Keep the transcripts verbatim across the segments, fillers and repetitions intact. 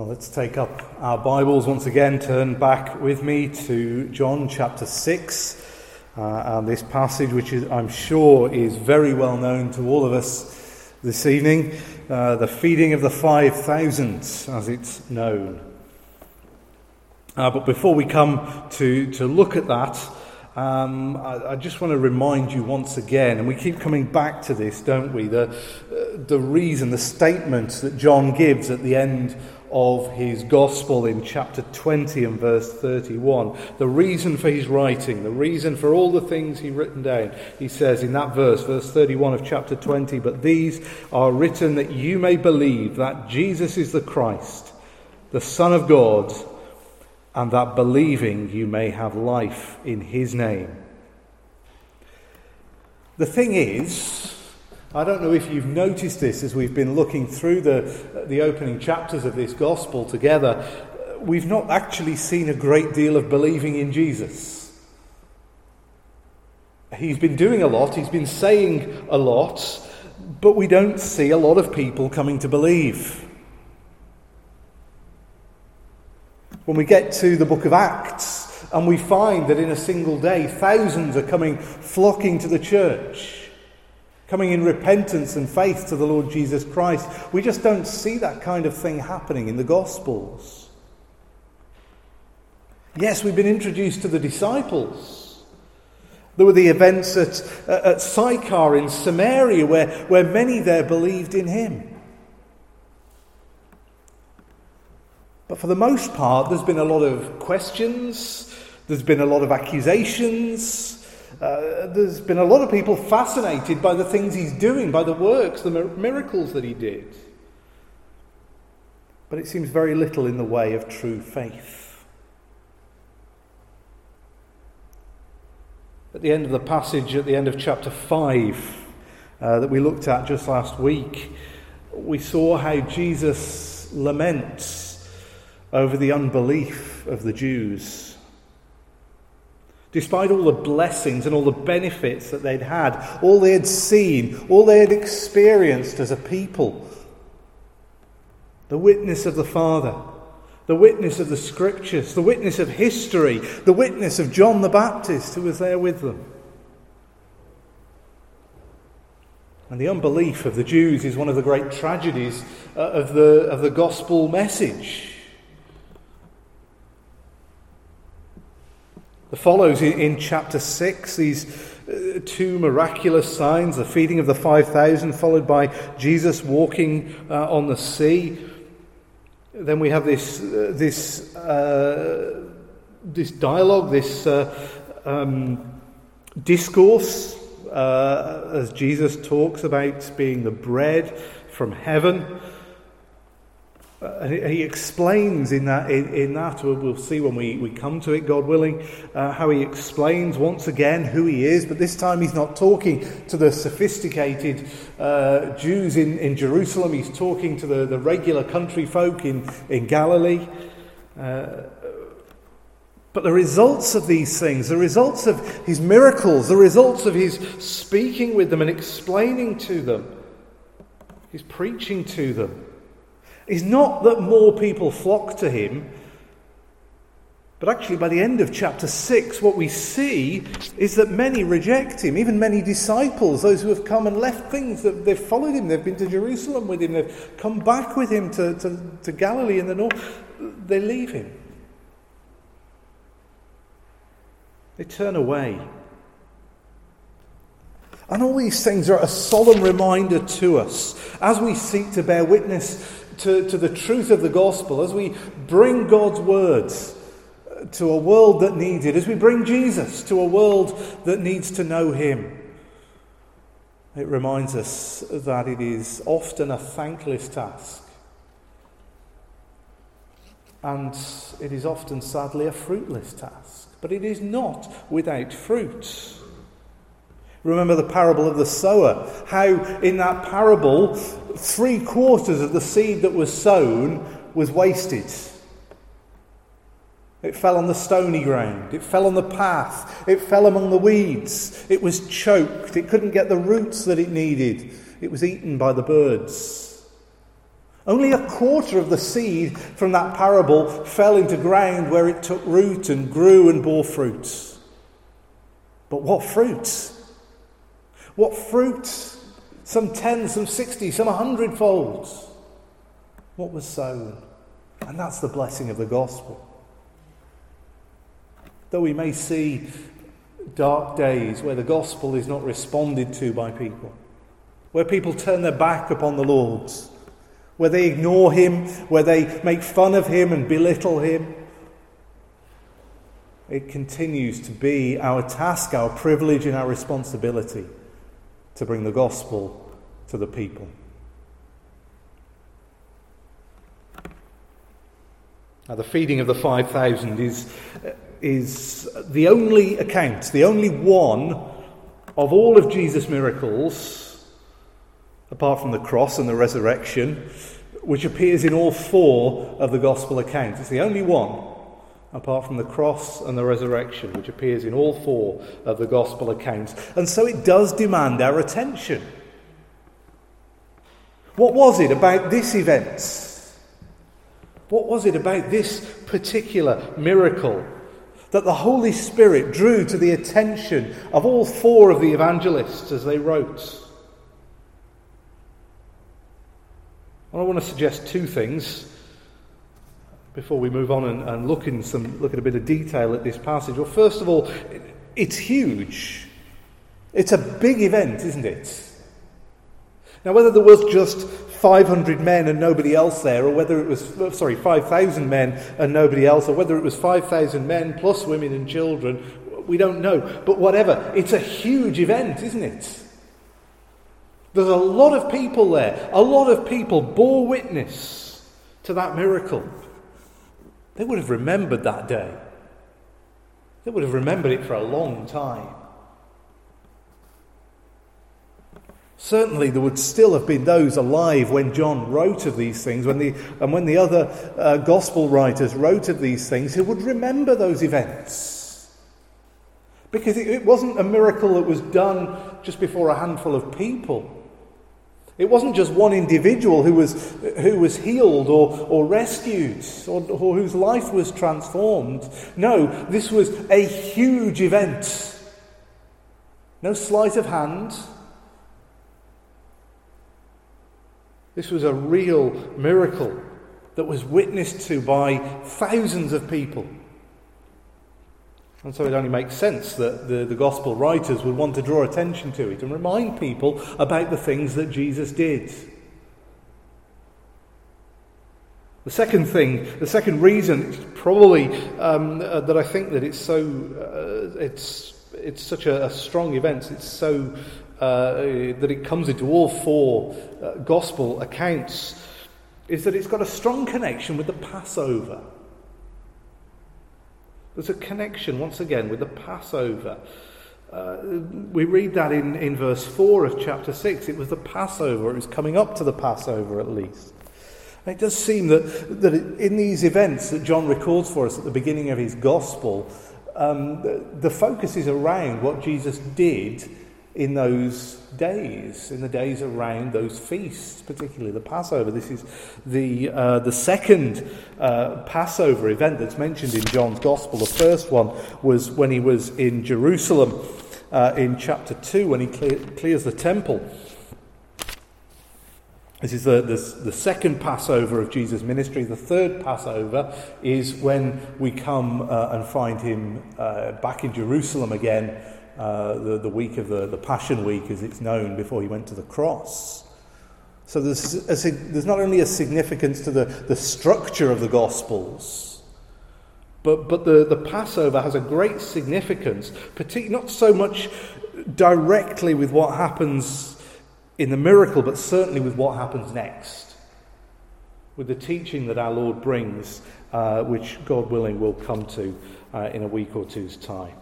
Well, let's take up our Bibles once again. Turn back with me to John chapter six. Uh, and this passage, which is, I'm sure is very well known to all of us this evening. Uh, the feeding of the five thousand, as it's known. Uh, but before we come to, to look at that, Um, I, I just want to remind you once again, and we keep coming back to this, don't we? The, uh, the reason, the statement that John gives at the end of his Gospel in chapter twenty and verse thirty-one. The reason for his writing, the reason for all the things he's written down. He says in that verse, verse thirty-one of chapter twenty, "But these are written that you may believe that Jesus is the Christ, the Son of God, and that believing you may have life in his name." The thing is, I don't know if you've noticed this as we've been looking through the, the opening chapters of this gospel together, we've not actually seen a great deal of believing in Jesus. He's been doing a lot, he's been saying a lot, but we don't see a lot of people coming to believe. When we get to the book of Acts and we find that in a single day thousands are coming, flocking to the church, coming in repentance and faith to the Lord Jesus Christ, we just don't see that kind of thing happening in the Gospels. Yes, we've been introduced to the disciples. There were the events at, at Sychar in Samaria where, where many there believed in him. But for the most part, there's been a lot of questions, there's been a lot of accusations, uh, there's been a lot of people fascinated by the things he's doing, by the works, the miracles that he did. But it seems very little in the way of true faith. At the end of the passage, at the end of chapter five, uh, that we looked at just last week, we saw how Jesus laments over the unbelief of the Jews. Despite all the blessings and all the benefits that they'd had, all they had seen, all they had experienced as a people, the witness of the Father, the witness of the Scriptures, the witness of history, the witness of John the Baptist who was there with them. And the unbelief of the Jews is one of the great tragedies of the, of the gospel message. There follows in, in chapter six these uh, two miraculous signs, the feeding of the five thousand, followed by Jesus walking uh, on the sea. Then we have this uh, this uh, this dialogue, this uh, um, discourse, uh, as Jesus talks about being the bread from heaven. Uh, he, he explains in that, in, in that we'll, we'll see when we, we come to it, God willing, uh, how he explains once again who he is, but this time he's not talking to the sophisticated uh, Jews in, in Jerusalem, he's talking to the, the regular country folk in, in Galilee. Uh, but the results of these things, the results of his miracles, the results of his speaking with them and explaining to them, his preaching to them, is not that more people flock to him, but actually by the end of chapter six, what we see is that many reject him, even many disciples, those who have come and left things, that they've followed him, they've been to Jerusalem with him, they've come back with him to, to, to Galilee in the north, they leave him. They turn away. And all these things are a solemn reminder to us as we seek to bear witness To, to the truth of the gospel, as we bring God's words to a world that needs it, as we bring Jesus to a world that needs to know him. It reminds us that it is often a thankless task, and it is often, sadly, a fruitless task, but it is not without fruit. Remember the parable of the sower, how in that parable three quarters of the seed that was sown was wasted. It fell on the stony ground, it fell on the path, it fell among the weeds, it was choked, it couldn't get the roots that it needed, it was eaten by the birds. Only a quarter of the seed from that parable fell into ground where it took root and grew and bore fruits. But what fruits? What fruits? Some ten, some sixty, some a hundred folds. What was sown? And that's the blessing of the gospel. Though we may see dark days where the gospel is not responded to by people, where people turn their back upon the Lord, where they ignore him, where they make fun of him and belittle him, it continues to be our task, our privilege and our responsibility to bring the gospel to the people. Now, the feeding of the five thousand is, is the only account, the only one of all of Jesus' miracles, apart from the cross and the resurrection, which appears in all four of the gospel accounts. It's the only one, apart from the cross and the resurrection, which appears in all four of the gospel accounts. And so it does demand our attention. What was it about this event? What was it about this particular miracle that the Holy Spirit drew to the attention of all four of the evangelists as they wrote? Well, I want to suggest two things before we move on and, and look in some look at a bit of detail at this passage. Well, first of all, it's huge. It's a big event, isn't it? Now, whether there was just five hundred men and nobody else there, or whether it was, sorry, five thousand men and nobody else, or whether it was five thousand men plus women and children, we don't know. But whatever, it's a huge event, isn't it? There's a lot of people there. A lot of people bore witness to that miracle. They would have remembered that day. They would have remembered it for a long time. Certainly there would still have been those alive when John wrote of these things, when the, and when the other uh, gospel writers wrote of these things, who would remember those events. Because it, it wasn't a miracle that was done just before a handful of people. It wasn't just one individual who was who was healed or, or rescued or, or whose life was transformed. No, this was a huge event. No sleight of hand. This was a real miracle that was witnessed to by thousands of people. And so it only makes sense that the, the gospel writers would want to draw attention to it and remind people about the things that Jesus did. The second thing, the second reason, probably um, uh, that I think that it's so, uh, it's it's such a, a strong event. It's so uh, that it comes into all four uh, gospel accounts, is that it's got a strong connection with the Passover. There's a connection, once again, with the Passover. Uh, we read that in, in verse four of chapter six. It was the Passover. It was coming up to the Passover, at least. And it does seem that, that in these events that John records for us at the beginning of his gospel, um, the, the focus is around what Jesus did in those days, in the days around those feasts, particularly the Passover. This is the uh, the second uh, Passover event that's mentioned in John's Gospel. The first one was when he was in Jerusalem uh, in chapter two, when he clear, clears the temple. This is the, the, the second Passover of Jesus' ministry. The third Passover is when we come uh, and find him uh, back in Jerusalem again, Uh, the, the week of the, the Passion Week, as it's known, before he went to the cross. So there's, a, there's not only a significance to the, the structure of the Gospels, but, but the, the Passover has a great significance, particularly not so much directly with what happens in the miracle, but certainly with what happens next, with the teaching that our Lord brings, uh, which, God willing, we'll come to uh, in a week or two's time.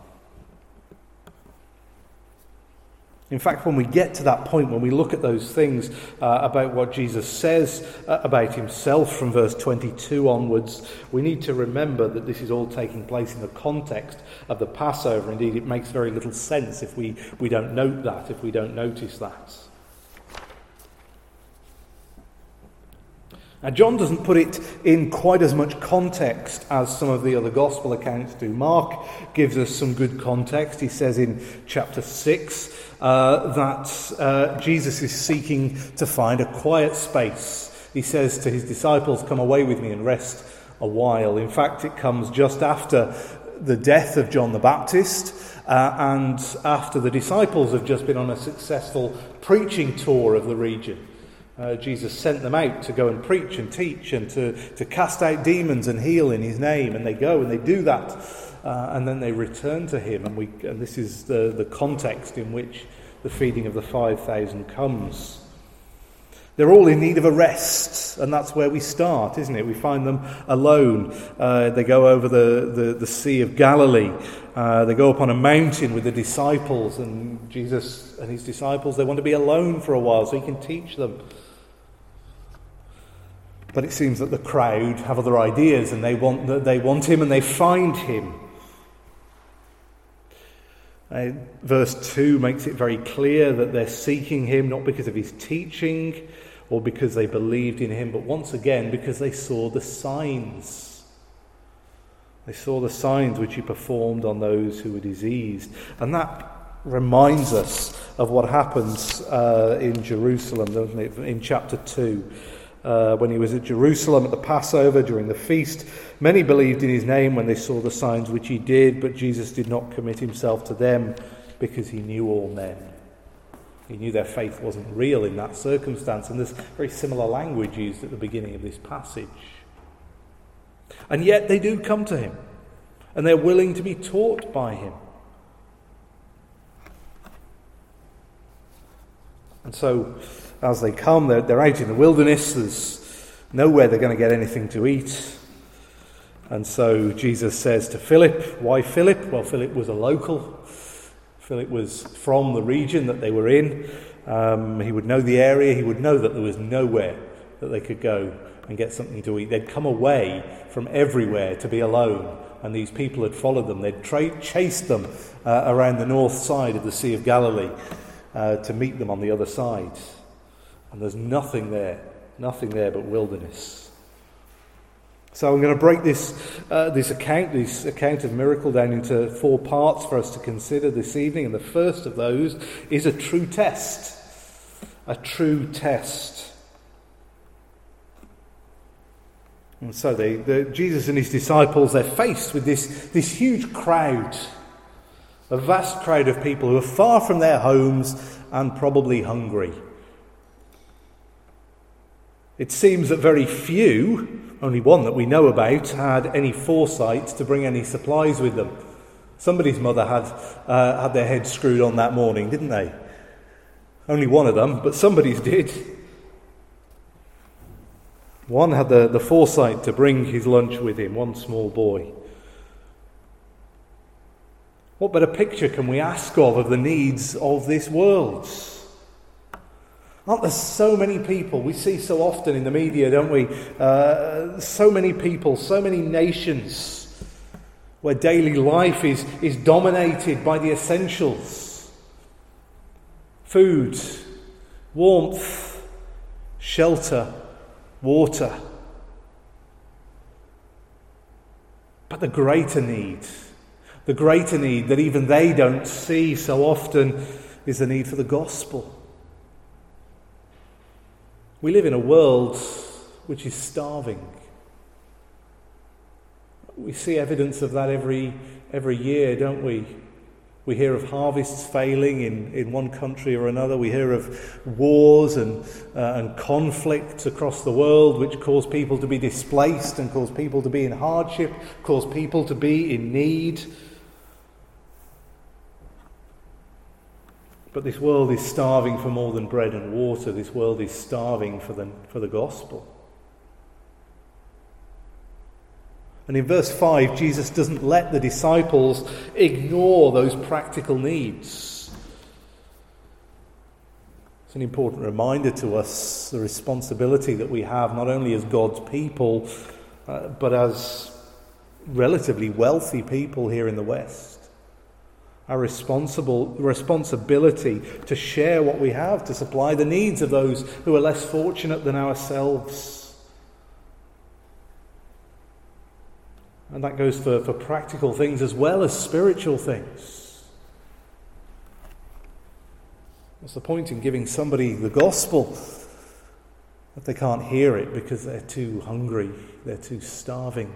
In fact, when we get to that point, when we look at those things uh, about what Jesus says uh, about himself from verse twenty-two onwards, we need to remember that this is all taking place in the context of the Passover. Indeed, it makes very little sense if we, we don't note that, if we don't notice that. Now, John doesn't put it in quite as much context as some of the other gospel accounts do. Mark gives us some good context. He says in chapter six uh, that uh, Jesus is seeking to find a quiet space. He says to his disciples, "Come away with me and rest a while." In fact, it comes just after the death of John the Baptist uh, and after the disciples have just been on a successful preaching tour of the region. Uh, Jesus sent them out to go and preach and teach and to, to cast out demons and heal in his name. And they go and they do that. Uh, and then they return to him. And, we, and this is the, the context in which the feeding of the five thousand comes. They're all in need of a rest. And that's where we start, isn't it? We find them alone. Uh, they go over the, the, the Sea of Galilee. Uh, they go up on a mountain with the disciples. And Jesus and his disciples, they want to be alone for a while so he can teach them. But it seems that the crowd have other ideas and they want they want him and they find him. Uh, verse two makes it very clear that they're seeking him not because of his teaching or because they believed in him, but once again because they saw the signs. They saw the signs which he performed on those who were diseased. And that reminds us of what happens uh, in Jerusalem, doesn't it, in chapter two. Uh, when he was at Jerusalem at the Passover during the feast, many believed in his name when they saw the signs which he did, but Jesus did not commit himself to them because he knew all men. He knew their faith wasn't real in that circumstance, and there's very similar language used at the beginning of this passage. And yet they do come to him, and they're willing to be taught by him. And so, as they come, they're, they're out in the wilderness. There's nowhere they're going to get anything to eat. And so Jesus says to Philip, why Philip? Well, Philip was a local. Philip was from the region that they were in. Um, he would know the area. He would know that there was nowhere that they could go and get something to eat. They'd come away from everywhere to be alone. And these people had followed them. They'd tra- chased them uh, around the north side of the Sea of Galilee uh, to meet them on the other side. And there's nothing there, nothing there but wilderness. So I'm going to break this uh, this account, this account of miracle down into four parts for us to consider this evening. And the first of those is a true test. A true test. And so they, the, Jesus and his disciples, they're faced with this, this huge crowd. A vast crowd of people who are far from their homes and probably hungry. It seems that very few, only one that we know about, had any foresight to bring any supplies with them. Somebody's mother had uh, had their head screwed on that morning, didn't they? Only one of them, but somebody's did. One had the, the foresight to bring his lunch with him, one small boy. What better picture can we ask of of the needs of this world? Aren't there so many people, we see so often in the media, don't we? Uh, so many people, so many nations where daily life is, is dominated by the essentials. Food, warmth, shelter, water. But the greater need, the greater need that even they don't see so often is the need for the gospel. We live in a world which is starving. We see evidence of that every every year, don't we? We hear of harvests failing in, in one country or another. We hear of wars and uh, and conflicts across the world which cause people to be displaced and cause people to be in hardship, cause people to be in need. But this world is starving for more than bread and water. This world is starving for the, for the gospel. And in verse five, Jesus doesn't let the disciples ignore those practical needs. It's an important reminder to us, the responsibility that we have, not only as God's people, uh, but as relatively wealthy people here in the West. Our responsible responsibility to share what we have, to supply the needs of those who are less fortunate than ourselves. And that goes for, for practical things as well as spiritual things. What's the point in giving somebody the gospel if they can't hear it because they're too hungry, they're too starving?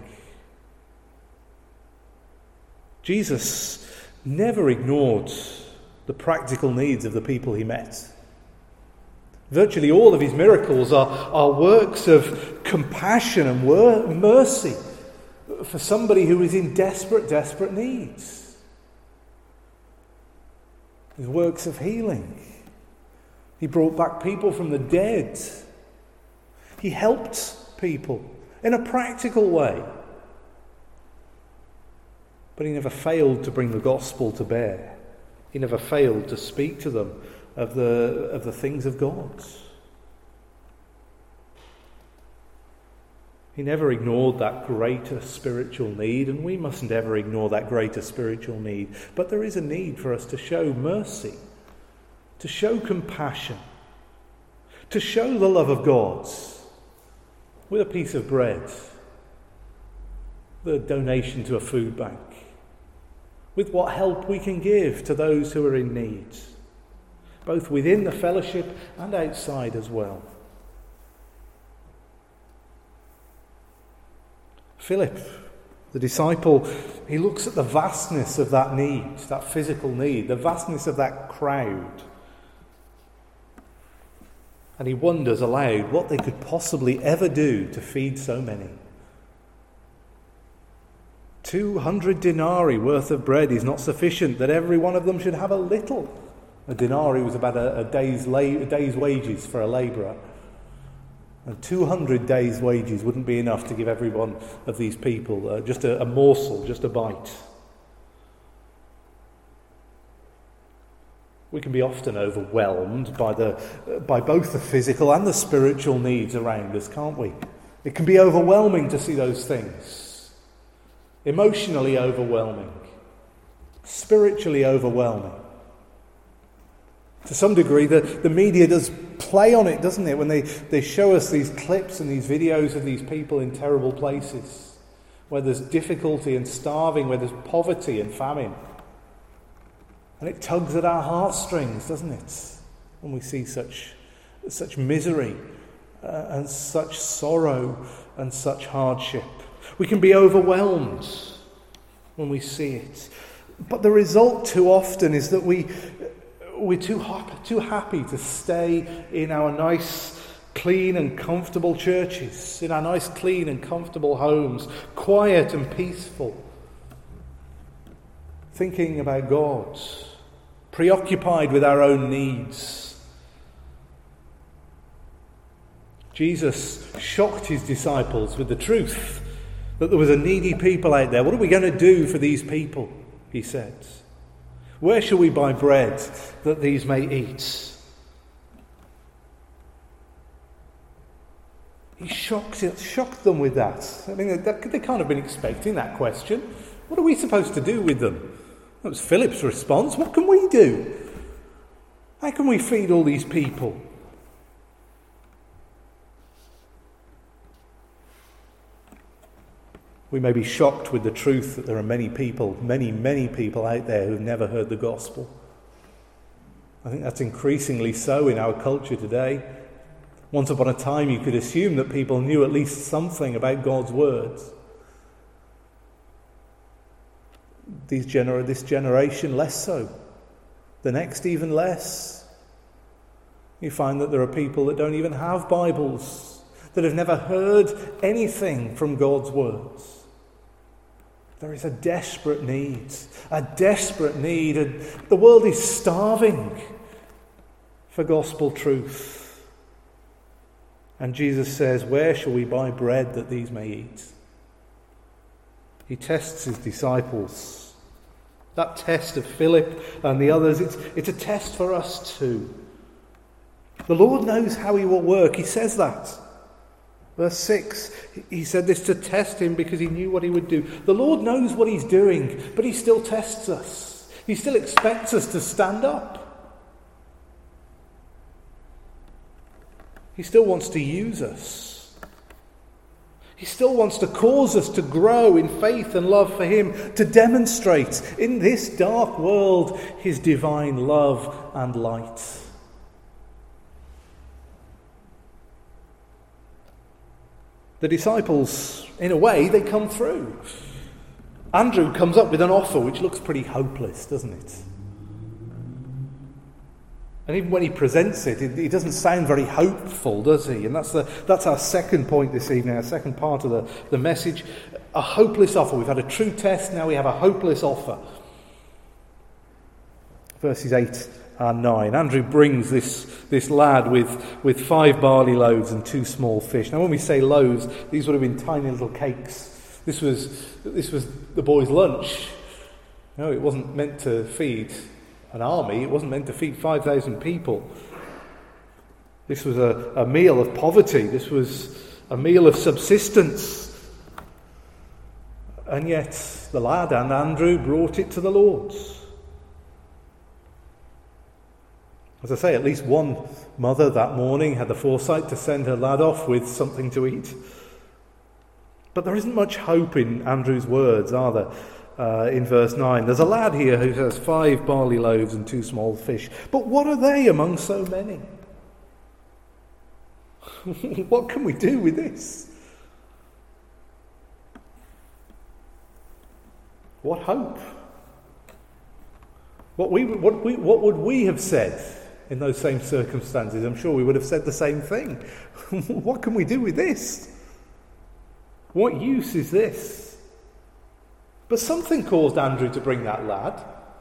Jesus never ignored the practical needs of the people he met. Virtually all of his miracles are, are works of compassion and wor- mercy for somebody who is in desperate, desperate needs. His works of healing. He brought back people from the dead. He helped people in a practical way. But he never failed to bring the gospel to bear. He never failed to speak to them of the, of the things of God. He never ignored that greater spiritual need, and we mustn't ever ignore that greater spiritual need. But there is a need for us to show mercy, to show compassion, to show the love of God with a piece of bread, the donation to a food bank, with what help we can give to those who are in need, both within the fellowship and outside as well. Philip, the disciple, he looks at the vastness of that need, that physical need, the vastness of that crowd, and he wonders aloud what they could possibly ever do to feed so many. Two hundred denarii worth of bread is not sufficient that every one of them should have a little. A denarii was about a, a, day's, la- a day's wages for a labourer. And two hundred days' wages wouldn't be enough to give every one of these people uh, just a, a morsel, just a bite. We can be often overwhelmed by the uh, by both the physical and the spiritual needs around us, can't we? It can be overwhelming to see those things. Emotionally overwhelming. Spiritually overwhelming. To some degree, the, the media does play on it, doesn't it? When they, they show us these clips and these videos of these people in terrible places, where there's difficulty and starving, where there's poverty and famine. And it tugs at our heartstrings, doesn't it? When we see such, such misery uh, and such sorrow and such hardship. We can be overwhelmed when we see it. But the result too often is that we... We're too happy, too happy to stay in our nice, clean and comfortable churches, in our nice, clean and comfortable homes, quiet and peaceful, thinking about God, preoccupied with our own needs. Jesus shocked his disciples with the truth that there was a needy people out there. What are we going to do for these people? He said. Where shall we buy bread that these may eat? He shocked, shocked them with that. I mean, they can't have been expecting that question. What are we supposed to do with them? That was Philip's response. What can we do? How can we feed all these people? We may be shocked with the truth that there are many people, many, many people out there who've never heard the gospel. I think that's increasingly so in our culture today. Once upon a time, you could assume that people knew at least something about God's words. These gener- this generation, less so. The next, even less. You find that there are people that don't even have Bibles, that have never heard anything from God's words. There is a desperate need, a desperate need, and the world is starving for gospel truth. And Jesus says, where shall we buy bread that these may eat? He tests his disciples. That test of Philip and the others, it's, it's a test for us too. The Lord knows how he will work. He says that. Verse six, he said this to test him because he knew what he would do. The Lord knows what he's doing, but he still tests us. He still expects us to stand up. He still wants to use us. He He still wants to cause us to grow in faith and love for him, to demonstrate in this dark world his divine love and light. The disciples, in a way, they come through. Andrew comes up with an offer which looks pretty hopeless, doesn't it? And even when he presents it, it, it doesn't sound very hopeful, does he? And that's the that's our second point this evening, our second part of the, the message. A hopeless offer. We've had a true test, now we have a hopeless offer. Verses eight and nine. Andrew brings this, this lad with, with five barley loaves and two small fish. Now when we say loaves, these would have been tiny little cakes. This was this was the boy's lunch. No, it wasn't meant to feed an army. It wasn't meant to feed five thousand people. This was a, a meal of poverty. This was a meal of subsistence. And yet the lad and Andrew brought it to the Lord. As I say, at least one mother that morning had the foresight to send her lad off with something to eat. But there isn't much hope in Andrew's words, are there? Uh, in verse nine, there's a lad here who has five barley loaves and two small fish. But what are they among so many? What can we do with this? What hope? What we what we what would we have said in those same circumstances? I'm sure we would have said the same thing. What can we do with this? What use is this? But something caused Andrew to bring that lad.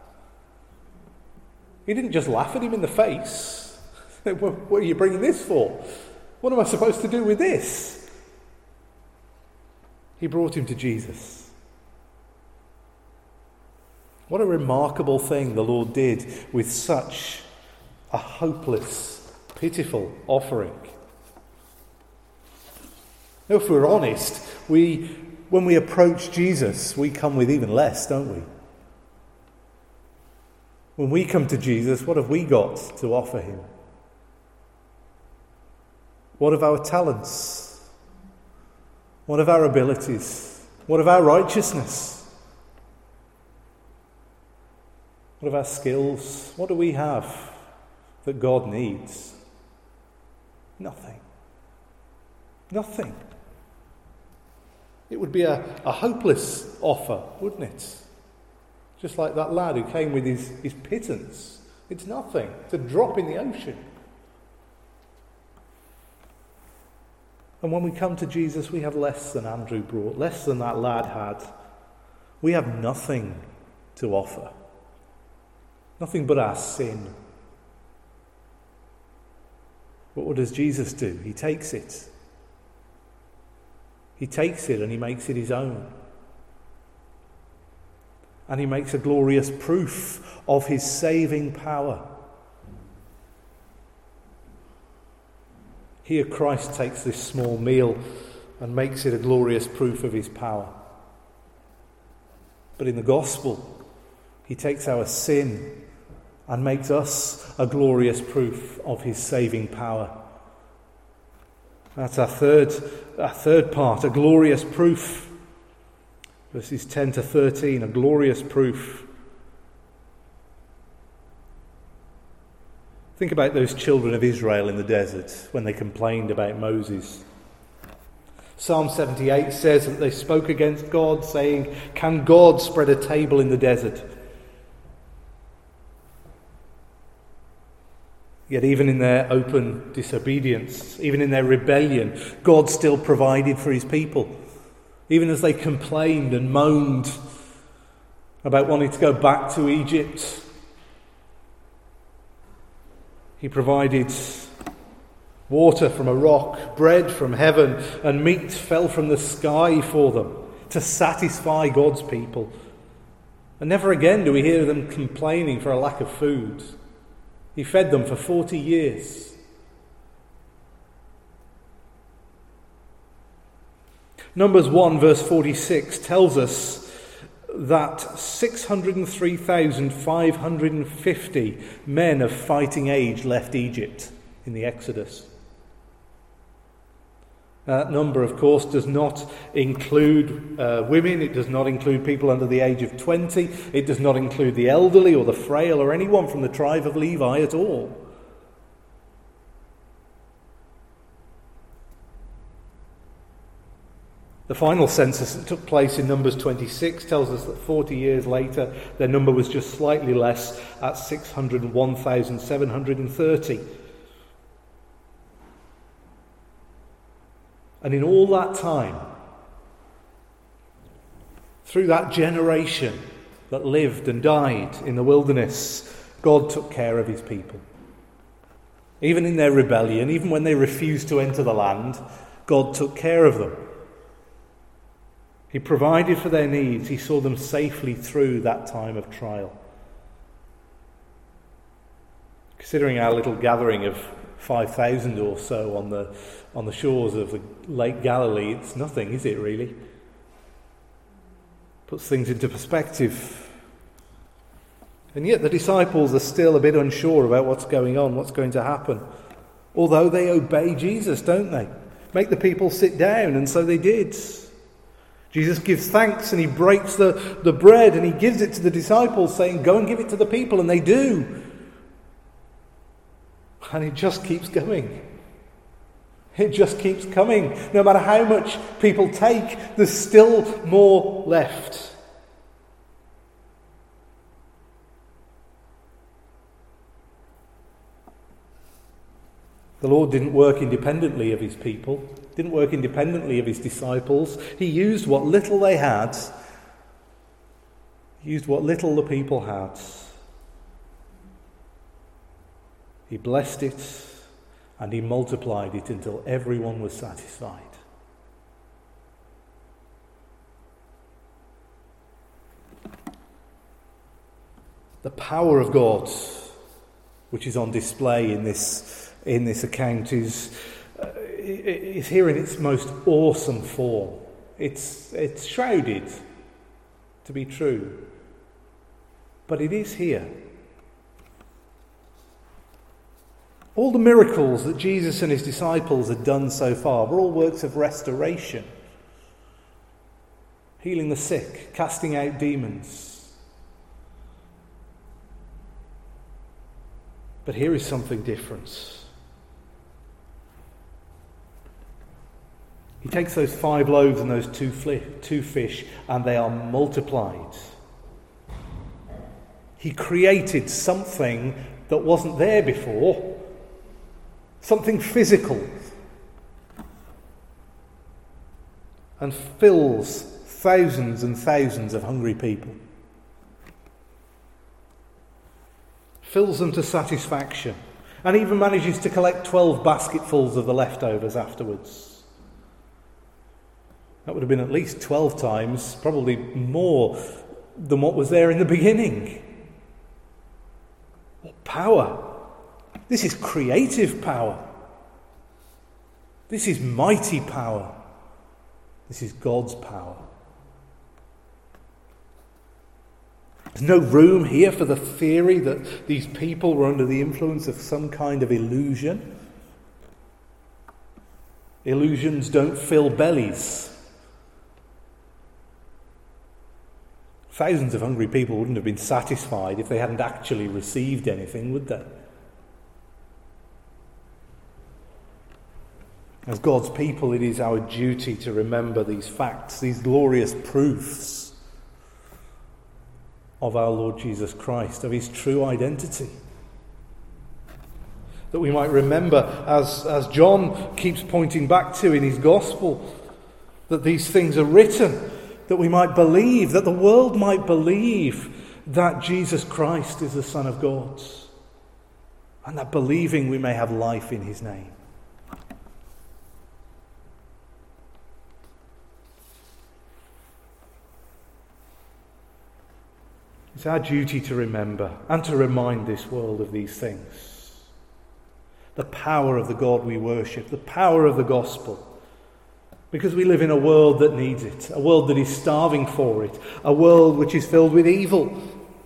He didn't just laugh at him in the face. What are you bringing this for? What am I supposed to do with this? He brought him to Jesus. What a remarkable thing the Lord did with such a hopeless, pitiful offering. Now, if we're honest, we, when we approach Jesus, we come with even less, don't we? When we come to Jesus, what have we got to offer him? What of our talents? What of our abilities? What of our righteousness? What of our skills? What do we have that God needs? Nothing. Nothing. It would be a, a hopeless offer, wouldn't it? Just like that lad who came with his, his pittance. It's nothing. It's a drop in the ocean. And when we come to Jesus, we have less than Andrew brought, less than that lad had. We have nothing to offer. Nothing but our sin. But what does Jesus do? He takes it. He takes it and he makes it his own. And he makes a glorious proof of his saving power. Here Christ takes this small meal and makes it a glorious proof of his power. But in the gospel, he takes our sin and makes us a glorious proof of his saving power. That's our third, our third part, a glorious proof. Verses ten to thirteen, a glorious proof. Think about those children of Israel in the desert when they complained about Moses. Psalm seventy-eight says that they spoke against God, saying, "Can God spread a table in the desert?" Yet even in their open disobedience, even in their rebellion, God still provided for his people. Even as they complained and moaned about wanting to go back to Egypt, he provided water from a rock, bread from heaven, and meat fell from the sky for them to satisfy God's people. And never again do we hear them complaining for a lack of food. He fed them for forty years. Numbers one verse forty-six tells us that six hundred three thousand five hundred fifty men of fighting age left Egypt in the Exodus. That number, of course, does not include uh, women. It does not include people under the age of twenty. It does not include the elderly or the frail or anyone from the tribe of Levi at all. The final census that took place in Numbers twenty-six tells us that forty years later, their number was just slightly less at six hundred one thousand seven hundred thirty. And in all that time, through that generation that lived and died in the wilderness, God took care of his people. Even in their rebellion, even when they refused to enter the land, God took care of them. He provided for their needs. He saw them safely through that time of trial. Considering our little gathering of five thousand or so on the on the shores of the Lake Galilee, it's nothing, is it really? Puts things into perspective. And yet the disciples are still a bit unsure about what's going on, what's going to happen. Although they obey Jesus, don't they? Make the people sit down, and so they did. Jesus gives thanks and he breaks the, the bread and he gives it to the disciples, saying, "Go and give it to the people," and they do. And it just keeps going. It just keeps coming. No matter how much people take, there's still more left. The Lord didn't work independently of his people, didn't work independently of his disciples. He used what little they had, he used what little the people had. He blessed it and he multiplied it until everyone was satisfied. The power of God, which is on display in this in this account, is uh, is here in its most awesome form. It's it's shrouded to be true, but it is here. All the miracles that Jesus and his disciples had done so far were all works of restoration. Healing the sick, casting out demons. But here is something different. He takes those five loaves and those two, fli- two fish, and they are multiplied. He created something that wasn't there before. Something physical, and fills thousands and thousands of hungry people. Fills them to satisfaction, and even manages to collect twelve basketfuls of the leftovers afterwards. That would have been at least twelve times, probably more than what was there in the beginning. What power! This is creative power. This is mighty power. This is God's power. There's no room here for the theory that these people were under the influence of some kind of illusion. Illusions don't fill bellies. Thousands of hungry people wouldn't have been satisfied if they hadn't actually received anything, would they? As God's people, it is our duty to remember these facts, these glorious proofs of our Lord Jesus Christ, of his true identity. That we might remember, as, as John keeps pointing back to in his gospel, that these things are written, that we might believe, that the world might believe that Jesus Christ is the Son of God, and that believing we may have life in his name. It's our duty to remember and to remind this world of these things. The power of the God we worship, the power of the gospel. Because we live in a world that needs it, a world that is starving for it, a world which is filled with evil.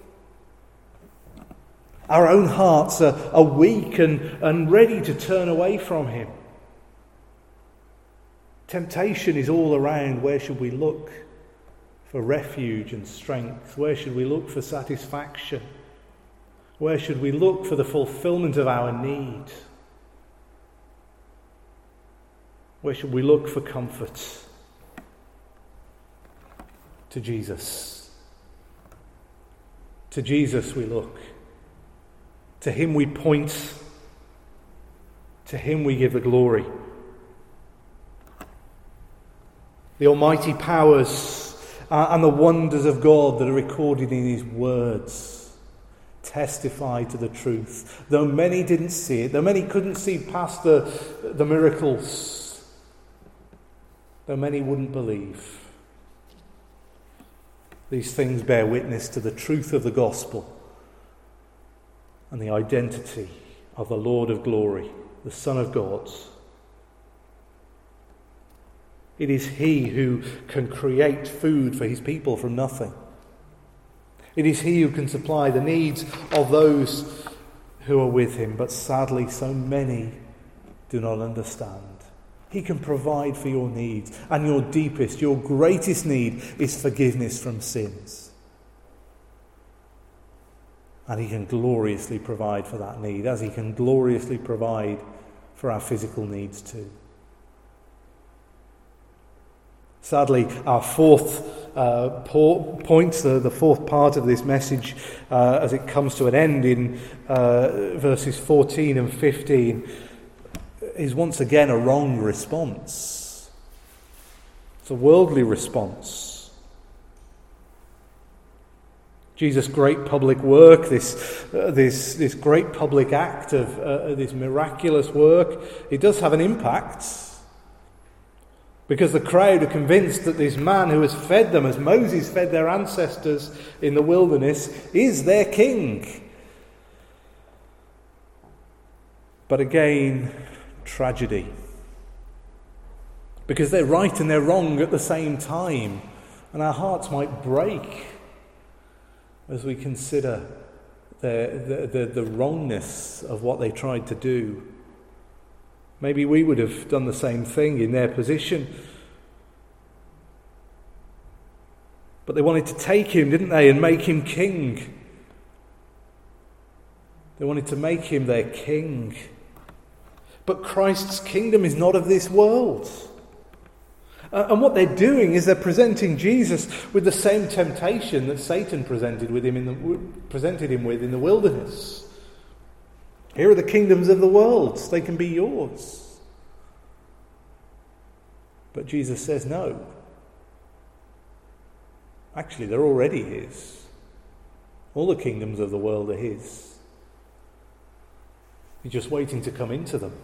Our own hearts are, are weak and, and ready to turn away from him. Temptation is all around. Where should we look for refuge and strength? Where should we look for satisfaction? Where should we look for the fulfillment of our need? Where should we look for comfort? To Jesus. To Jesus we look. To him we point. To him we give the glory. The almighty powers uh, and the wonders of God that are recorded in his words testify to the truth. Though many didn't see it, though many couldn't see past the, the miracles, though many wouldn't believe, these things bear witness to the truth of the gospel and the identity of the Lord of glory, the Son of God. It is he who can create food for his people from nothing. It is he who can supply the needs of those who are with him, but sadly so many do not understand. He can provide for your needs, and your deepest, your greatest need is forgiveness from sins. And he can gloriously provide for that need, as he can gloriously provide for our physical needs too. Sadly, our fourth uh, point, the, the fourth part of this message, uh, as it comes to an end in uh, verses fourteen and fifteen, is once again a wrong response. It's a worldly response. Jesus' great public work, this uh, this this great public act of uh, this miraculous work, it does have an impact. Because the crowd are convinced that this man who has fed them, as Moses fed their ancestors in the wilderness, is their king. But again, tragedy. Because they're right and they're wrong at the same time. And our hearts might break as we consider the, the, the, the wrongness of what they tried to do. Maybe we would have done the same thing in their position. But they wanted to take him, didn't they, and make him king. They wanted to make him their king. But Christ's kingdom is not of this world. Uh, and what they're doing is they're presenting Jesus with the same temptation that Satan presented with him in the presented him with in the wilderness. Here are the kingdoms of the world. They can be yours. But Jesus says no. Actually, they're already his. All the kingdoms of the world are his. He's just waiting to come into them.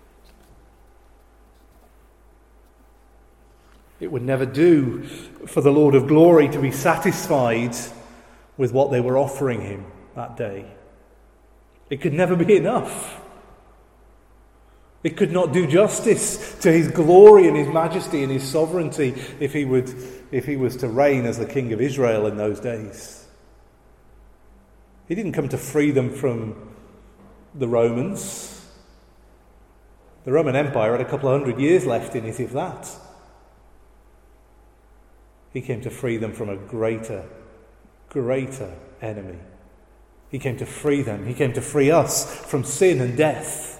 It would never do for the Lord of glory to be satisfied with what they were offering him that day. It could never be enough. It could not do justice to his glory and his majesty and his sovereignty if he would, if he was to reign as the king of Israel in those days. He didn't come to free them from the Romans. The Roman Empire had a couple of hundred years left in it, if that. He came to free them from a greater, greater enemy. He came to free them. He came to free us from sin and death.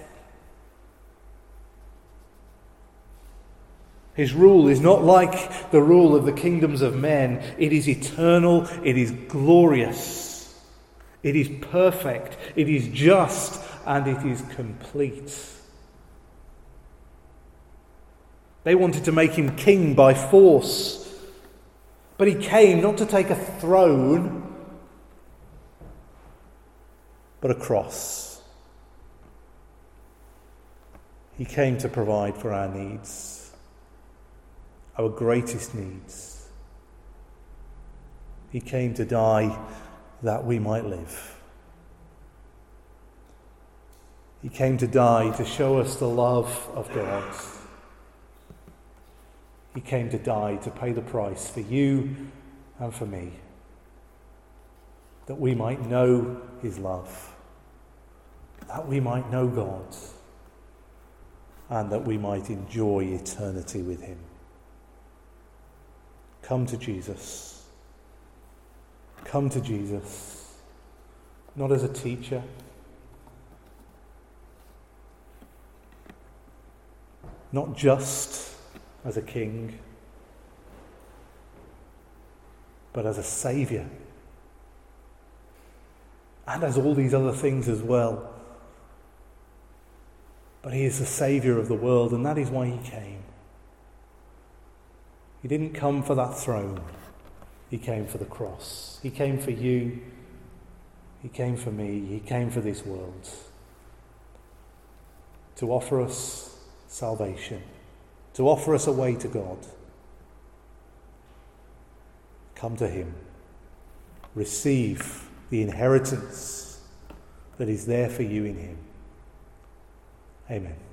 His rule is not like the rule of the kingdoms of men. It is eternal. It is glorious. It is perfect. It is just. And it is complete. They wanted to make him king by force. But he came not to take a throne, but a cross. He came to provide for our needs, our greatest needs. He came to die that we might live. He came to die to show us the love of God. He came to die to pay the price for you and for me, that we might know his love, that we might know God, and that we might enjoy eternity with him. Come to Jesus. Come to Jesus, not as a teacher, not just as a king, but as a saviour, and as all these other things as well. But he is the saviour of the world, and that is why he came. He didn't come for that throne. He came for the cross. He came for you. He came for me. He came for this world. To offer us salvation. To offer us a way to God. Come to him. Receive the inheritance that is there for you in him. Amen.